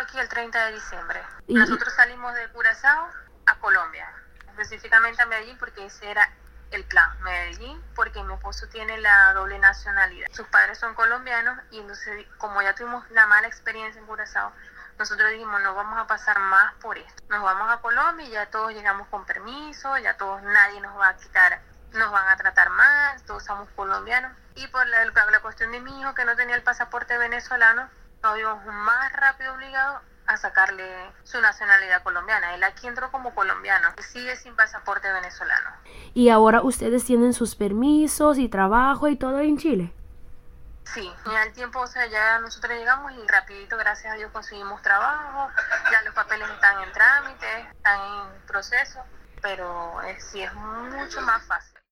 aquí el 30 de diciembre. Y- Nosotros salimos de Curazao a Colombia, específicamente a Medellín, porque ese era el plan. Medellín, porque mi esposo tiene la doble nacionalidad. Sus padres son colombianos y entonces, como ya tuvimos la mala experiencia en Curazao, nosotros dijimos, no vamos a pasar más por esto. Nos vamos a Colombia y ya todos llegamos con permiso, ya todos, nadie nos va a quitar, nos van a tratar mal, todos somos colombianos. Y por la cuestión de mi hijo que no tenía el pasaporte venezolano, nos vimos más rápido obligados a sacarle su nacionalidad colombiana. Él aquí entró como colombiano y sigue sin pasaporte venezolano. Y ahora ustedes tienen sus permisos y trabajo y todo en Chile. Sí, ya el tiempo, o sea, ya nosotros llegamos y rapidito, gracias a Dios, conseguimos trabajo, ya los papeles están en trámite, están en proceso, pero sí es mucho más fácil.